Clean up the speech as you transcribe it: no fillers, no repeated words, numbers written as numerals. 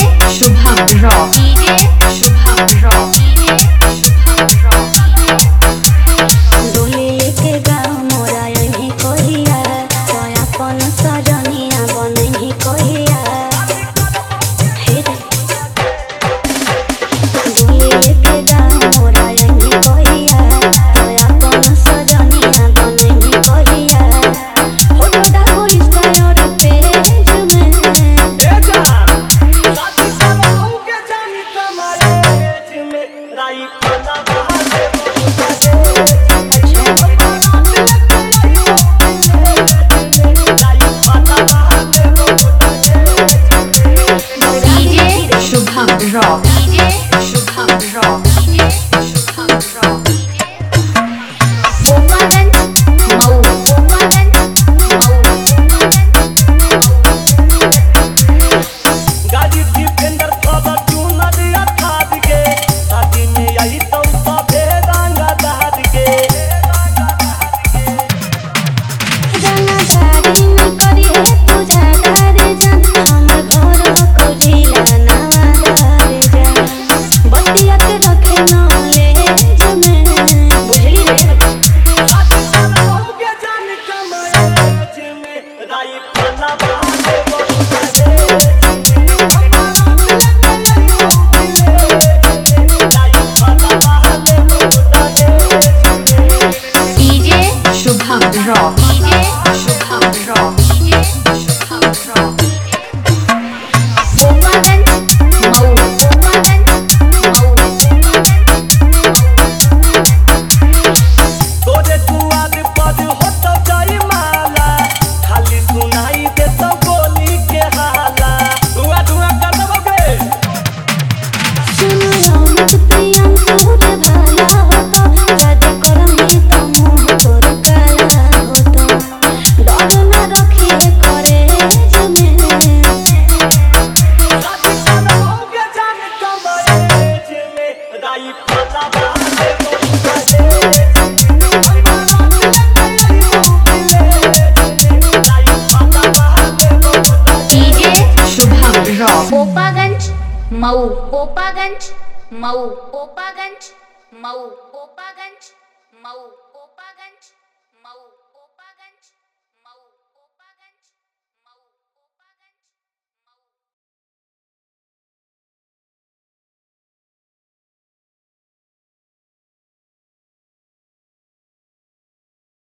Shubham rock, DJ Shubham rock, DJ Shubham rock. डोली लेके गाँव मोरा यही कोहिया, सोया पन सजनिया बनही कोहिया। डोली लेके गाँव मोरा यही कोहिया, सोया पन सजनिया बनही कोहिया। फोटो डालो इंस्टा और पेज में, DJ Shubham rock, DJ Shubham rock, DJ Shubham rock. Gopaganj Mau, Gopaganj Mau. गाड़ी डिफेंडर कवर चुनर अठाद के शादी में यही तो सबे रंगा दाद के गाना गाड़ी में करी है पूजा दारे जान, हमर घर हो कोजिला नवा दारे जान। बतिया के रखे नॉलेज में, बुझली रे। के जान कमरेज में राई फला बाते DJ Shubham rock, DJ Shubham rock, DJ Shubham rock. Gopaganj Mau, Gopaganj Mau. तोरे दुआर पर होत जाई माला, खाली सुनाई दे तो गोली के हाला। धुआं धुआं कर दबोगे सुनो रौनक प्रियंका रे भाला होतो, शादी करमी तो मुँह तोर काला होतो। डर न रखिए कॉलेज में, के जान कमरेज में राई फला बाते डीजे शुभम रॉक, गोपागंज मऊ, गोपागंज मऊ, गोपागंज मऊ, गोपागंज मऊ।